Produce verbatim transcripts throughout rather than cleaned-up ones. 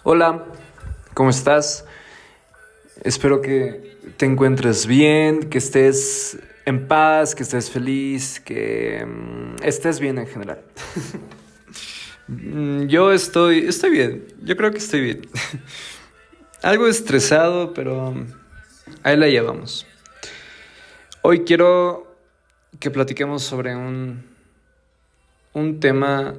Hola, ¿cómo estás? Espero que te encuentres bien, que estés en paz, que estés feliz, que mm, estés bien en general. Mm, Yo estoy, estoy bien, yo creo que estoy bien. Algo estresado, pero ahí la llevamos. Hoy quiero que platiquemos sobre un, un tema,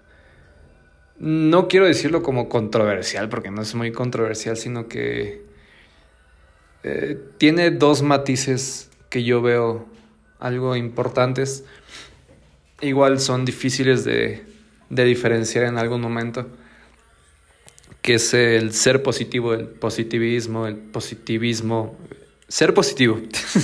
no quiero decirlo como controversial, porque no es muy controversial, sino que eh, tiene dos matices que yo veo algo importantes. Igual son difíciles de, de diferenciar en algún momento, que es el ser positivo, el positivismo, el positivismo, ser positivo,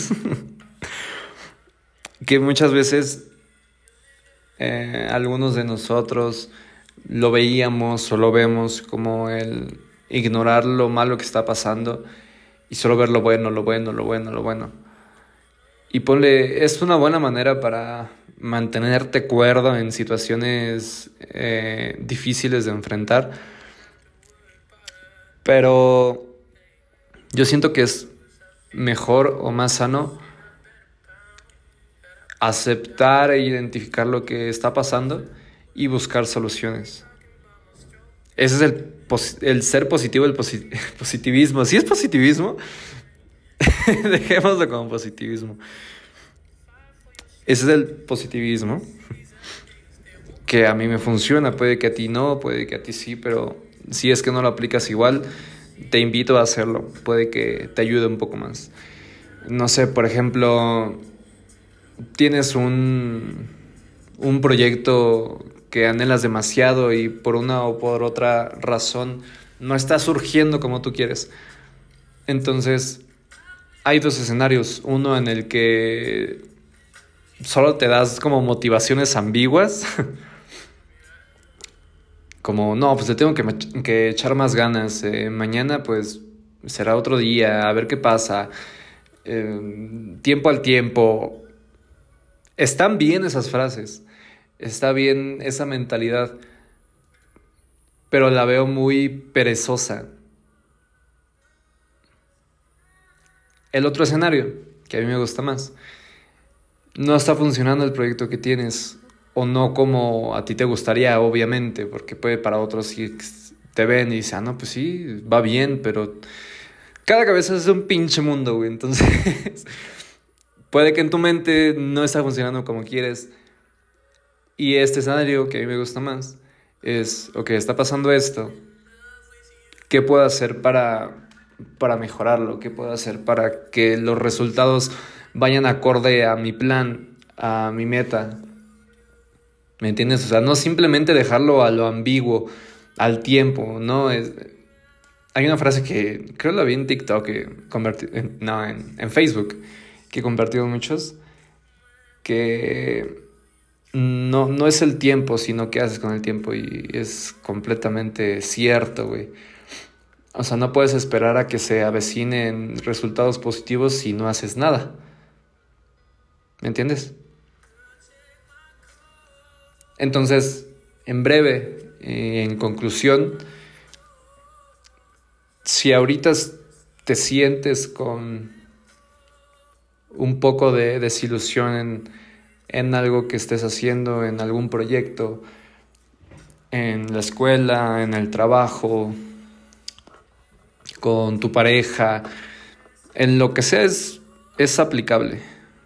que muchas veces eh, algunos de nosotros lo veíamos o lo vemos como el ignorar lo malo que está pasando y solo ver lo bueno, lo bueno, lo bueno, lo bueno. Y ponle, es una buena manera para mantenerte cuerdo en situaciones eh, difíciles de enfrentar, pero yo siento que es mejor o más sano aceptar e identificar lo que está pasando y buscar soluciones. Ese es el, pos- el ser positivo, el posi- positivismo. ¿Sí es positivismo? Dejémoslo como positivismo. Ese es el positivismo que a mí me funciona. Puede que a ti no, puede que a ti sí, pero si es que no lo aplicas igual, te invito a hacerlo. Puede que te ayude un poco más. No sé, por ejemplo, tienes un, un proyecto que anhelas demasiado y por una o por otra razón no está surgiendo como tú quieres. Entonces, hay dos escenarios. Uno en el que solo te das como motivaciones ambiguas. Como, no, pues le tengo que, mach- que echar más ganas. Eh, mañana, pues, será otro día, a ver qué pasa. Eh, tiempo al tiempo. Están bien esas frases. Está bien esa mentalidad. Pero la veo muy perezosa. El otro escenario, que a mí me gusta más. No está funcionando el proyecto que tienes. O no como a ti te gustaría, obviamente. Porque puede para otros si te ven y dicen, ah, no, pues sí, va bien, pero cada cabeza es un pinche mundo, güey. Entonces, puede que en tu mente no está funcionando como quieres. Y este escenario que a mí me gusta más es, ok, está pasando esto. ¿Qué puedo hacer para, para mejorarlo? ¿Qué puedo hacer para que los resultados vayan acorde a mi plan, a mi meta? ¿Me entiendes? O sea, no simplemente dejarlo a lo ambiguo, al tiempo, ¿no? Es, hay una frase que creo la vi en TikTok, que convertí, en, no, en, en Facebook, que compartieron muchos, que no, no es el tiempo, sino qué haces con el tiempo. Y es completamente cierto, güey. O sea, no puedes esperar a que se avecinen resultados positivos si no haces nada. ¿Me entiendes? Entonces, en breve, eh, en conclusión, si ahorita te sientes con un poco de desilusión en, en algo que estés haciendo, en algún proyecto, en la escuela, en el trabajo, con tu pareja, en lo que sea es, es aplicable.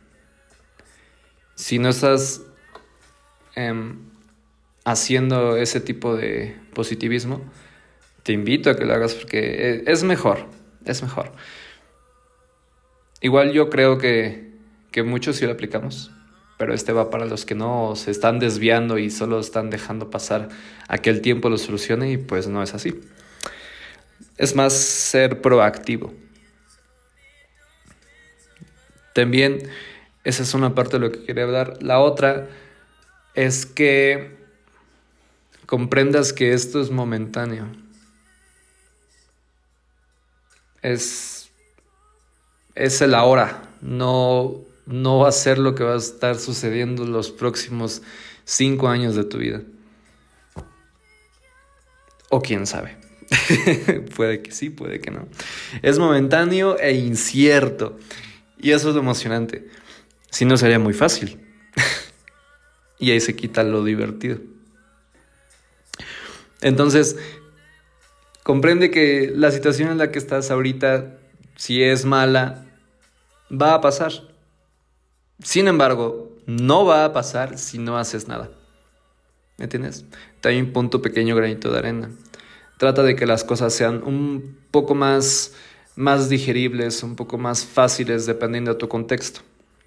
Si no estás em, haciendo ese tipo de positivismo, te invito a que lo hagas porque es mejor, es mejor. Igual yo creo que, que muchos sí lo aplicamos, pero este va para los que no se están desviando y solo están dejando pasar a que el tiempo lo solucione, y pues no es así. Es más ser proactivo. También esa es una parte de lo que quería hablar. La otra es que comprendas que esto es momentáneo. Es, es el ahora, no, no va a ser lo que va a estar sucediendo los próximos cinco años de tu vida. O quién sabe. Puede que sí, puede que no. Es momentáneo e incierto. Y eso es lo emocionante. Si no, sería muy fácil. Y ahí se quita lo divertido. Entonces, comprende que la situación en la que estás ahorita, si es mala, va a pasar. Sin embargo, no va a pasar si no haces nada. ¿Me entiendes? También pon tu pequeño granito de arena. Trata de que las cosas sean un poco más, más digeribles, un poco más fáciles dependiendo de tu contexto.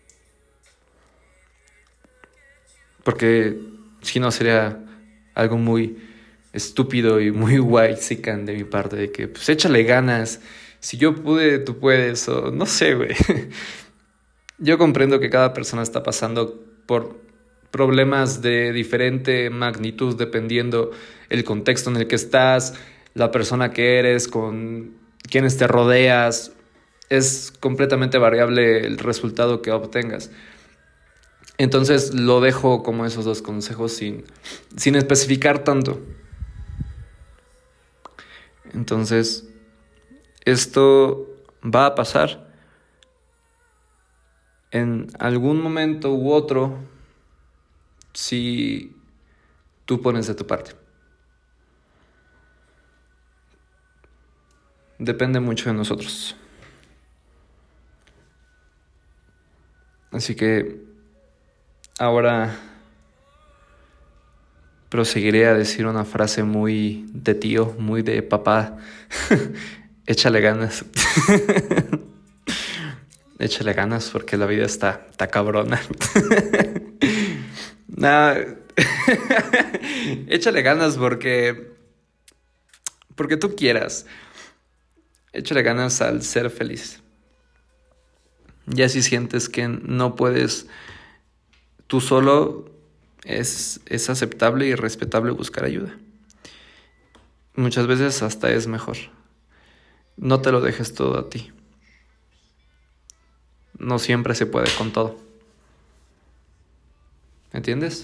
Porque si no sería algo muy estúpido y muy guaysican de mi parte, de que pues échale ganas, si yo pude, tú puedes, o no sé, güey. Yo comprendo que cada persona está pasando por problemas de diferente magnitud dependiendo el contexto en el que estás, la persona que eres, con quienes te rodeas. Es completamente variable el resultado que obtengas. Entonces lo dejo como esos dos consejos sin, sin especificar tanto. Entonces, esto va a pasar en algún momento u otro si tú pones de tu parte. Depende mucho de nosotros. Así que ahora proseguiré a decir una frase muy de tío, muy de papá. Échale ganas. Échale ganas porque la vida está, está cabrona. Nah. Échale ganas porque, porque tú quieras. Échale ganas al ser feliz. Ya si sientes que no puedes tú solo, es, es aceptable y respetable buscar ayuda. Muchas veces hasta es mejor. No te lo dejes todo a ti. No siempre se puede con todo. ¿Entiendes?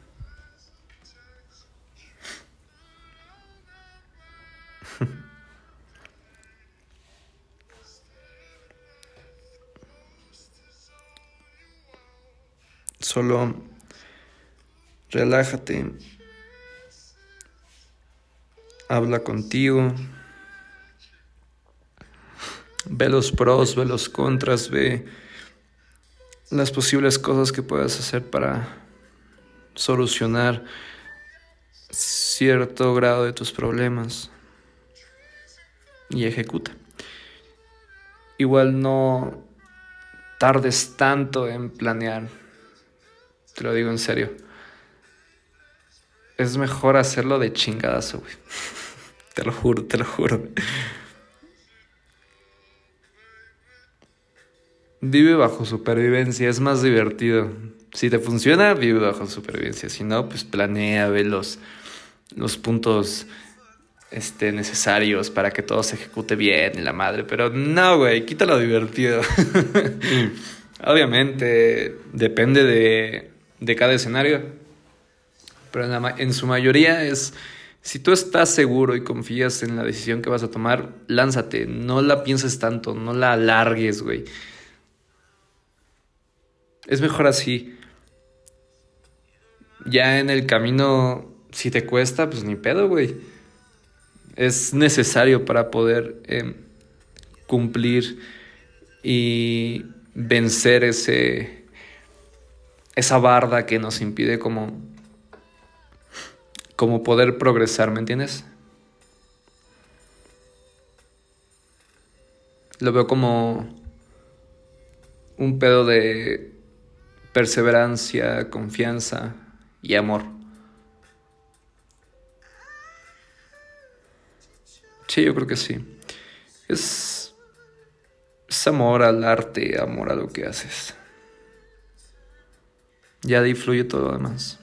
Solo relájate. Habla contigo. Ve los pros, ve los contras, ve las posibles cosas que puedas hacer para solucionar cierto grado de tus problemas y ejecuta. Igual no tardes tanto en planear, te lo digo en serio. Es mejor hacerlo de chingadazo, güey. Te lo juro, te lo juro. Vive bajo supervivencia, es más divertido. Si te funciona, vive bajo supervivencia. Si no, pues planea, ve los, los puntos este, necesarios para que todo se ejecute bien y la madre. Pero no, güey, quita lo divertido. Obviamente, depende de, de cada escenario. Pero en, la, en su mayoría es... Si tú estás seguro y confías en la decisión que vas a tomar, lánzate. No la pienses tanto, no la alargues, güey. Es mejor así. Ya en el camino, si te cuesta, pues ni pedo, güey. Es necesario para poder eh, cumplir y vencer ese, esa barda que nos impide como, como poder progresar, ¿me entiendes? Lo veo como un pedo de perseverancia, confianza y amor. Sí, yo creo que sí. Es, es amor al arte, amor a lo que haces. Ya de ahí fluye todo lo demás.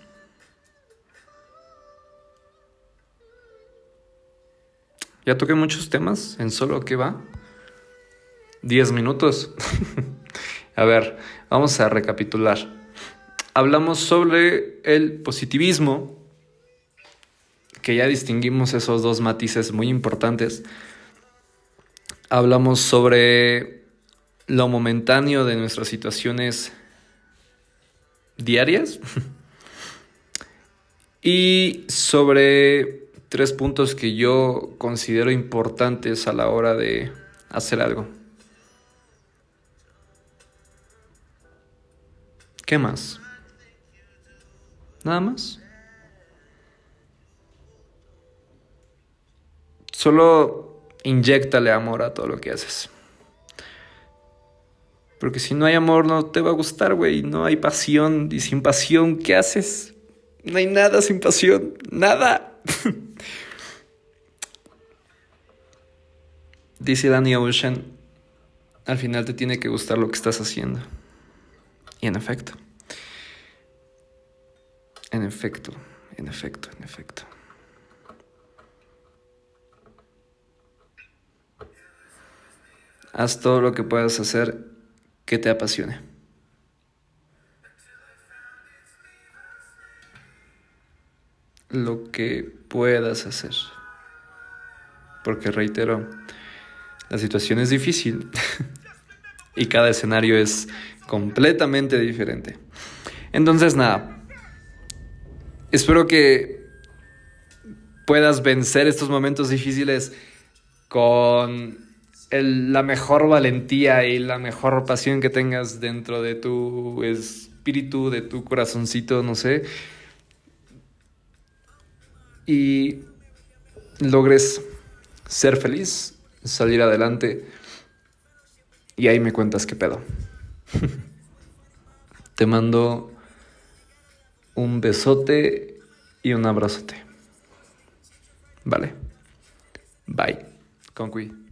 Ya toqué muchos temas en solo ¿qué va? Diez minutos. A ver, vamos a recapitular. Hablamos sobre el positivismo, que ya distinguimos esos dos matices muy importantes, hablamos sobre lo momentáneo de nuestras situaciones diarias y sobre tres puntos que yo considero importantes a la hora de hacer algo. ¿Qué más? ¿Nada más? Solo inyéctale amor a todo lo que haces. Porque si no hay amor no te va a gustar, güey. No hay pasión. Y sin pasión, ¿qué haces? No hay nada sin pasión. Nada. Dice Danny Ocean, al final te tiene que gustar lo que estás haciendo. Y en efecto. En efecto. En efecto. En efecto. Haz todo lo que puedas hacer que te apasione. Lo que puedas hacer. Porque reitero, la situación es difícil y cada escenario es completamente diferente. Entonces, nada, espero que puedas vencer estos momentos difíciles con el, la mejor valentía y la mejor pasión que tengas dentro de tu espíritu, de tu corazoncito, no sé. Y logres ser feliz, salir adelante. Y ahí me cuentas qué pedo. Te mando un besote y un abrazote. Vale. Bye. Con cuidado.